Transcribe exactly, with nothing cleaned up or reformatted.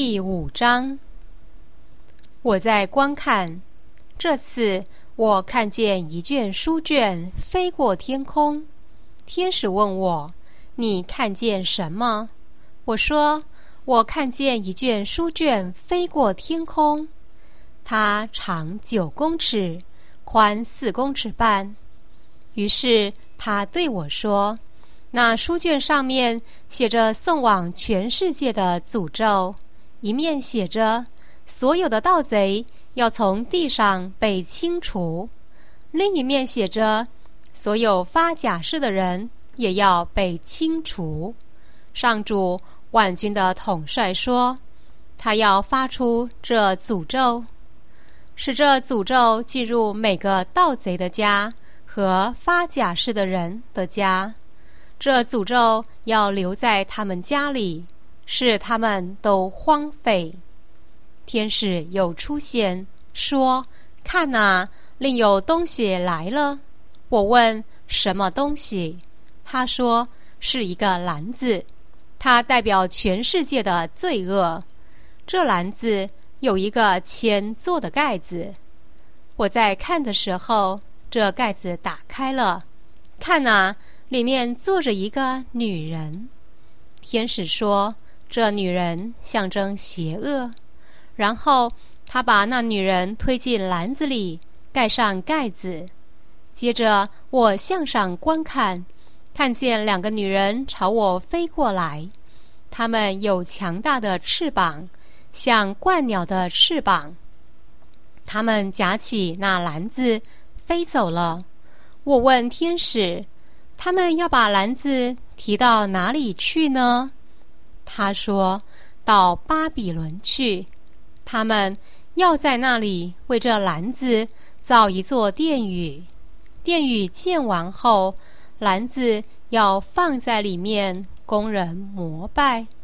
第五章。我在观看，这次我看见一卷书卷飞过天空。天使问我：你看见什么？我说：我看见一卷书卷飞过天空，它长九公尺，宽四公尺半。于是他对我说：那书卷上面写着送往全世界的诅咒，一面写着所有的盗贼要从地上被清除，另一面写着所有发假誓的人也要被清除。上主万军的统帅说，他要发出这诅咒，使这诅咒进入每个盗贼的家和发假誓的人的家。这诅咒要留在他们家里，使他们都荒废。天使又出现，说：看哪，另有东西来了。我问：什么东西？他说：是一个篮子，它代表全世界的罪恶。这篮子有一个铅做的盖子。我在看的时候，这盖子打开了，看哪，里面坐着一个女人。天使说，这女人象征邪恶。然后他把那女人推进篮子里，盖上盖子。接着我向上观看，看见两个女人朝我飞过来，她们有强大的翅膀，像鹳鸟的翅膀。她们夹起那篮子飞走了。我问天使，他们要把篮子提到哪里去呢？他说，到巴比伦去。他们要在那里为这篮子造一座殿宇，殿宇建完后，篮子要放在里面供人膜拜。